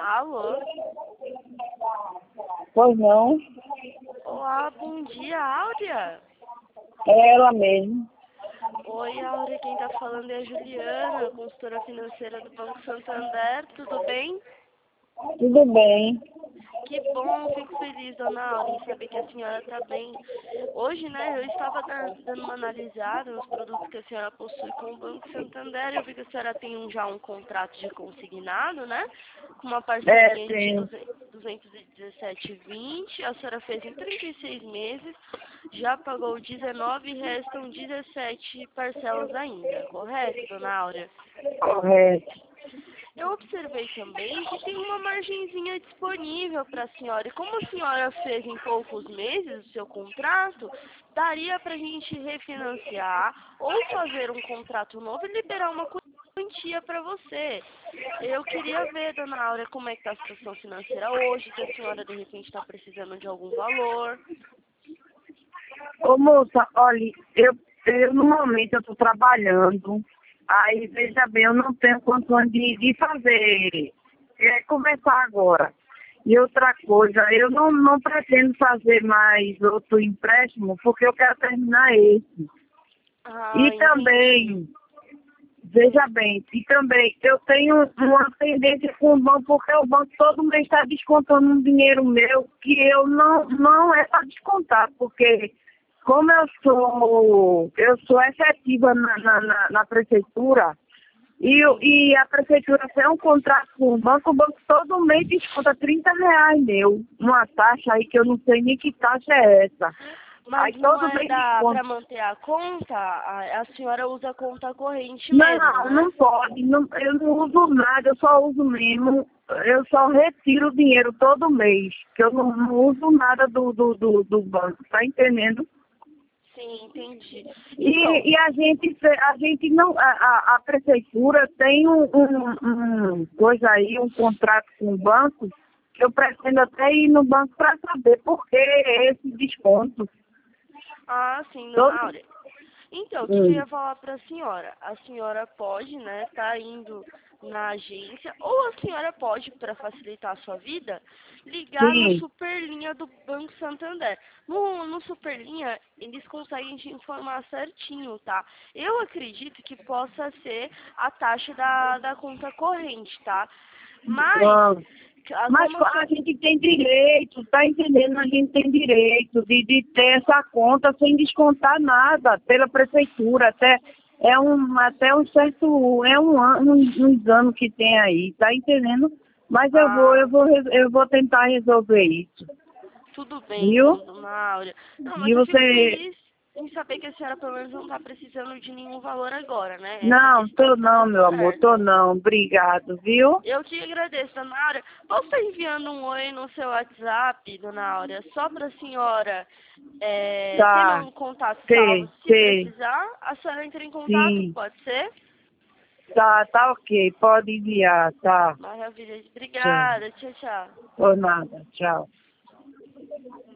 Alô? Pois não, Olá, bom dia, Áurea. é ela mesmo. Oi, Áurea, quem tá falando é a Juliana, consultora financeira do Banco Santander, tudo bem? Tudo bem. Que bom, fico feliz, dona Áurea, em saber que a senhora tá bem. Hoje, né, eu estava dando uma analisada nos produtos que a senhora possui com o Banco Santander. Eu vi que a senhora tem já um contrato de consignado, né? Com uma parcelinha de Sim. 217,20. A senhora fez em 36 meses, já pagou 19 e restam 17 parcelas ainda, correto, dona Áurea? Correto. Eu observei também que tem uma margenzinha disponível para a senhora. E como a senhora fez em poucos meses o seu contrato, daria para a gente refinanciar ou fazer um contrato novo e liberar uma quantia para você. Eu queria ver, dona Áurea, como é que está a situação financeira hoje, se a senhora de repente está precisando de algum valor. Ô moça, olha, eu no momento eu estou trabalhando. Aí, veja bem, eu não tenho condições de fazer, começar agora. E outra coisa, eu não pretendo fazer mais outro empréstimo porque eu quero terminar esse. Ah, E entendi. também, veja bem, e também eu tenho uma tendência com o banco, porque o banco todo mês está descontando um dinheiro meu que eu não é para descontar, porque como eu sou efetiva na prefeitura, Sim. e a prefeitura tem um contrato com o banco todo mês desconta R$ 30 meu, uma taxa aí que eu não sei nem que taxa é essa. Mas Aí não todo é mês desconta. para manter a conta? A senhora usa a conta corrente mesmo, Não, né? não pode. Eu não uso nada, eu só uso mesmo. Eu só retiro o dinheiro todo mês. Que eu não uso nada do banco, tá entendendo? Sim, entendi. Então, E a gente não. A prefeitura tem coisa aí, um contrato com o banco, que eu pretendo até ir no banco para saber por que esse desconto. sim, dona Todo, Áurea. Então, o que eu hum, ia falar para a senhora? A senhora pode, né, tá indo na agência, ou a senhora pode, para facilitar a sua vida, ligar no sim. Superlinha do Banco Santander. No Superlinha, eles conseguem te informar certinho, tá? Eu acredito que possa ser a taxa da conta corrente, tá? Mas, Ah, mas como a a senhora... gente tem direito, tá entendendo? A gente tem direito de ter essa conta sem descontar nada pela prefeitura. Até um certo, uns anos que tem aí, tá entendendo? Mas Ah, eu vou tentar resolver isso, tudo bem, viu? então, dona Áurea. Não, mas E eu fico você, feliz em saber que a senhora pelo menos não está precisando de nenhum valor agora, né? Essa não, questão tô tá não, tudo meu amor, tô certa. não, obrigado, viu? Eu que agradeço, dona Áurea. Posso estar enviando um oi no seu WhatsApp, dona Áurea, só para a senhora ter Tá, meu contato salvo. sei, Se sei, precisar, a senhora entra em contato, sim. pode ser? Tá ok, pode enviar, tá. Maravilha. Tchau. Obrigada. Tchau, tchau. Por nada, tchau.